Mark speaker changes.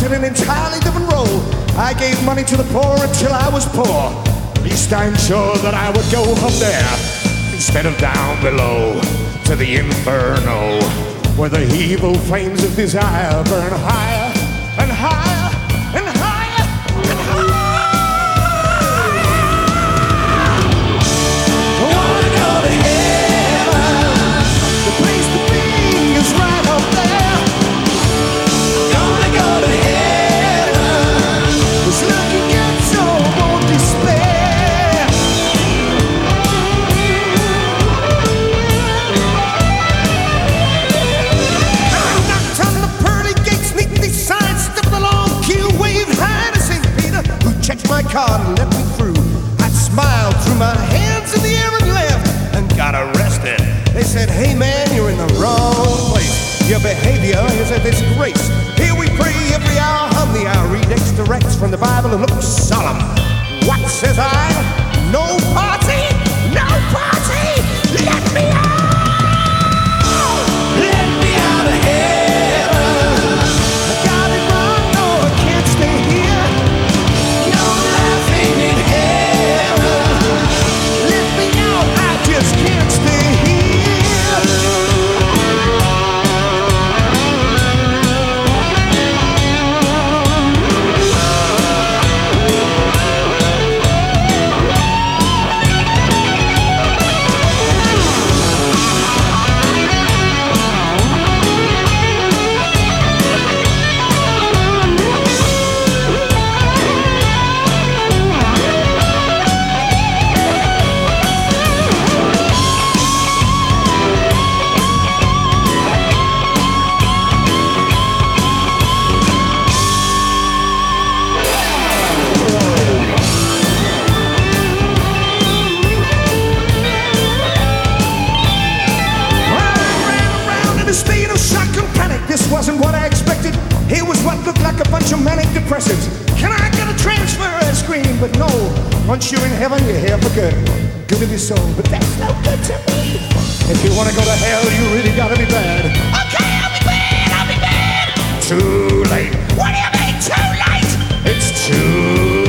Speaker 1: in an entirely different role. I gave money to the poor until I was poor. At least I'm sure that I would go up there instead of down below to the inferno, where the evil flames of desire burn higher and higher and higher and higher. I wanna go to heaven. The place to be is right up there. Gonna go to heaven. It's looking at so won't despair. I knocked on the pearly gates, neatly signed, stepped along, queue, waved hi to St. Peter, who checked my card and let me through. I smiled, threw my hands in the air and laughed, and got arrested. They said, hey man, you're in the wrong place. Your behavior is a disgrace. Here we pray every hour on the hour, read extracts from the Bible and look solemn. What says I? No party, no party. Let me out. Let me out of heaven. I got it wrong, no, I can't stay here. No laughing in heaven. Let me out, I just can't stay here. This wasn't what I expected. Here was what looked like a bunch of manic depressives. Can I get a transfer? I screamed, but no. Once you're in heaven, you're here for good. Good of your soul, but that's no good to me. If you want to go to hell, you really gotta be bad. Okay, I'll be bad, I'll be bad. Too late. What do you mean, too late? It's too